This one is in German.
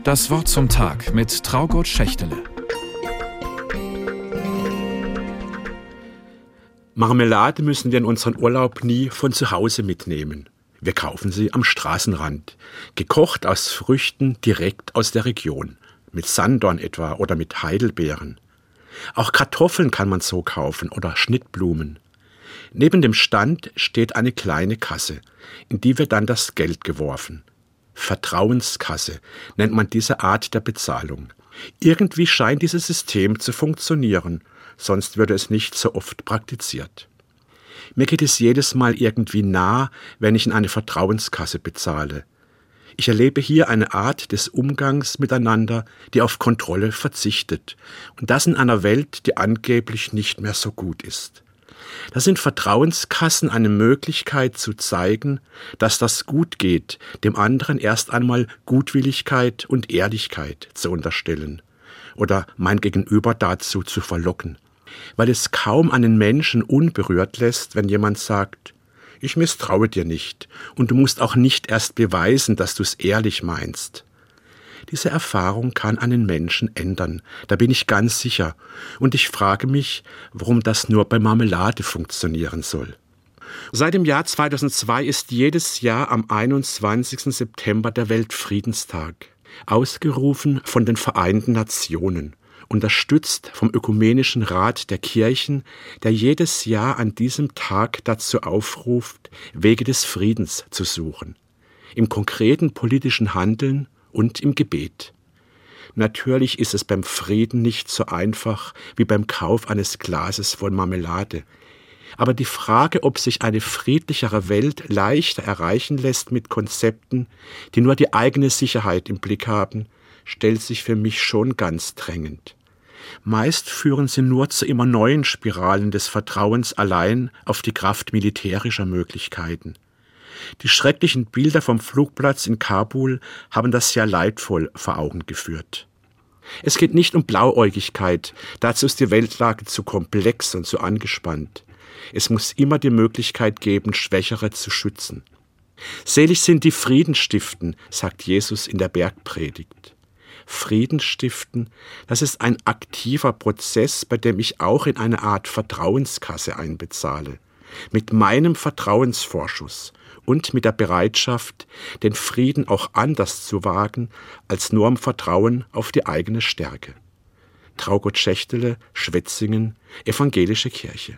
Das Wort zum Tag mit Traugott Schächtele. Marmelade müssen wir in unseren Urlaub nie von zu Hause mitnehmen. Wir kaufen sie am Straßenrand, gekocht aus Früchten direkt aus der Region, mit Sanddorn etwa oder mit Heidelbeeren. Auch Kartoffeln kann man so kaufen oder Schnittblumen. Neben dem Stand steht eine kleine Kasse, in die wird dann das Geld geworfen. Vertrauenskasse nennt man diese Art der Bezahlung. Irgendwie scheint dieses System zu funktionieren, sonst würde es nicht so oft praktiziert. Mir geht es jedes Mal irgendwie nah, wenn ich in eine Vertrauenskasse bezahle. Ich erlebe hier eine Art des Umgangs miteinander, die auf Kontrolle verzichtet. Und das in einer Welt, die angeblich nicht mehr so gut ist. Da sind Vertrauenskassen eine Möglichkeit zu zeigen, dass das gut geht, dem anderen erst einmal Gutwilligkeit und Ehrlichkeit zu unterstellen oder mein Gegenüber dazu zu verlocken, weil es kaum einen Menschen unberührt lässt, wenn jemand sagt, ich misstraue dir nicht und du musst auch nicht erst beweisen, dass du es ehrlich meinst. Diese Erfahrung kann einen Menschen ändern, da bin ich ganz sicher. Und ich frage mich, warum das nur bei Marmelade funktionieren soll. Seit dem Jahr 2002 ist jedes Jahr am 21. September der Weltfriedenstag, ausgerufen von den Vereinten Nationen, unterstützt vom Ökumenischen Rat der Kirchen, der jedes Jahr an diesem Tag dazu aufruft, Wege des Friedens zu suchen, im konkreten politischen Handeln und im Gebet. Natürlich ist es beim Frieden nicht so einfach wie beim Kauf eines Glases voll Marmelade. Aber die Frage, ob sich eine friedlichere Welt leichter erreichen lässt mit Konzepten, die nur die eigene Sicherheit im Blick haben, stellt sich für mich schon ganz drängend. Meist führen sie nur zu immer neuen Spiralen des Vertrauens allein auf die Kraft militärischer Möglichkeiten. Die schrecklichen Bilder vom Flugplatz in Kabul haben das sehr leidvoll vor Augen geführt. Es geht nicht um Blauäugigkeit, dazu ist die Weltlage zu komplex und zu angespannt. Es muss immer die Möglichkeit geben, Schwächere zu schützen. Selig sind die Frieden stiften, sagt Jesus in der Bergpredigt. Frieden stiften, das ist ein aktiver Prozess, bei dem ich auch in eine Art Vertrauenskasse einbezahle. Mit meinem Vertrauensvorschuss und mit der Bereitschaft, den Frieden auch anders zu wagen, als nur im Vertrauen auf die eigene Stärke. Traugott Schächtele, Schwetzingen, Evangelische Kirche.